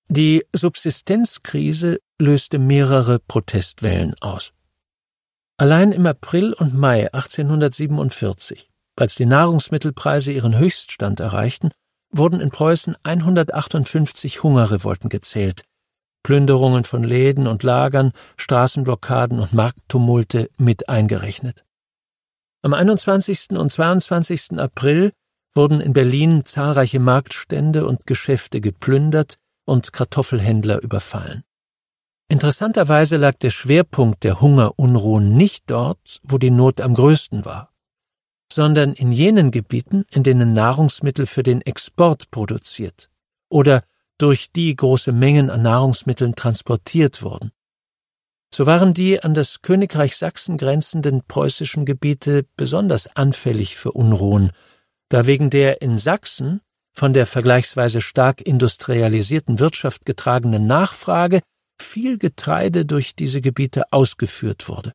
Die Subsistenzkrise löste mehrere Protestwellen aus. Allein im April und Mai 1847, als die Nahrungsmittelpreise ihren Höchststand erreichten, wurden in Preußen 158 Hungerrevolten gezählt, Plünderungen von Läden und Lagern, Straßenblockaden und Markttumulte mit eingerechnet. Am 21. und 22. April wurden in Berlin zahlreiche Marktstände und Geschäfte geplündert und Kartoffelhändler überfallen. Interessanterweise lag der Schwerpunkt der Hungerunruhen nicht dort, wo die Not am größten war, sondern in jenen Gebieten, in denen Nahrungsmittel für den Export produziert oder durch die große Mengen an Nahrungsmitteln transportiert wurden. So waren die an das Königreich Sachsen grenzenden preußischen Gebiete besonders anfällig für Unruhen, da wegen der in Sachsen von der vergleichsweise stark industrialisierten Wirtschaft getragenen Nachfrage viel Getreide durch diese Gebiete ausgeführt wurde.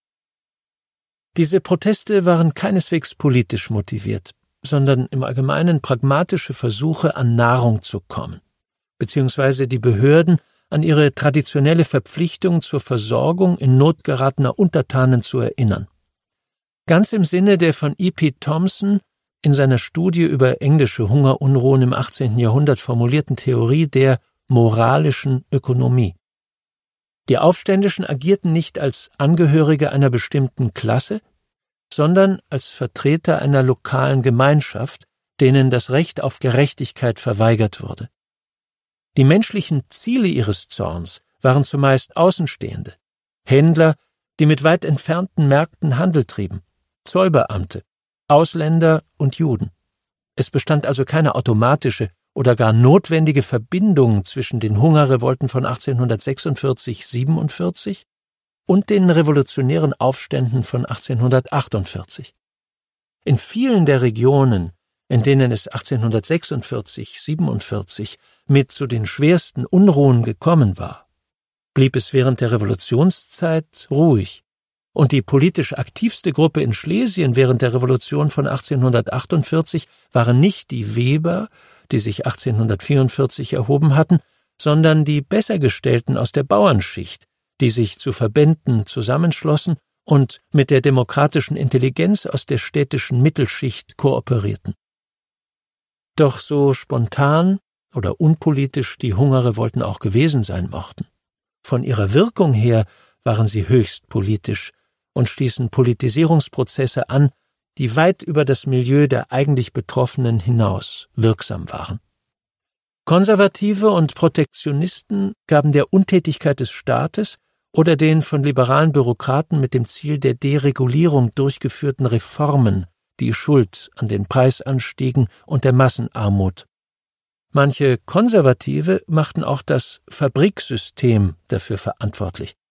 Diese Proteste waren keineswegs politisch motiviert, sondern im Allgemeinen pragmatische Versuche, an Nahrung zu kommen, beziehungsweise die Behörden an ihre traditionelle Verpflichtung zur Versorgung in Not geratener Untertanen zu erinnern. Ganz im Sinne der von E.P. Thompson in seiner Studie über englische Hungerunruhen im 18. Jahrhundert formulierten Theorie der moralischen Ökonomie. Die Aufständischen agierten nicht als Angehörige einer bestimmten Klasse, sondern als Vertreter einer lokalen Gemeinschaft, denen das Recht auf Gerechtigkeit verweigert wurde. Die menschlichen Ziele ihres Zorns waren zumeist Außenstehende, Händler, die mit weit entfernten Märkten Handel trieben, Zollbeamte, Ausländer und Juden. Es bestand also keine automatische oder gar notwendige Verbindung zwischen den Hungerrevolten von 1846/47 und den revolutionären Aufständen von 1848. In vielen der Regionen, in denen es 1846/47 mit zu den schwersten Unruhen gekommen war, blieb es während der Revolutionszeit ruhig, und die politisch aktivste Gruppe in Schlesien während der Revolution von 1848 waren nicht die Weber, die sich 1844 erhoben hatten, sondern die Bessergestellten aus der Bauernschicht, die sich zu Verbänden zusammenschlossen und mit der demokratischen Intelligenz aus der städtischen Mittelschicht kooperierten. Doch so spontan oder unpolitisch die Hungerrevolten auch gewesen sein mochten, von ihrer Wirkung her waren sie höchst politisch und stießen Politisierungsprozesse an, die weit über das Milieu der eigentlich Betroffenen hinaus wirksam waren. Konservative und Protektionisten gaben der Untätigkeit des Staates oder den von liberalen Bürokraten mit dem Ziel der Deregulierung durchgeführten Reformen die Schuld an den Preisanstiegen und der Massenarmut. Manche Konservative machten auch das Fabriksystem dafür verantwortlich.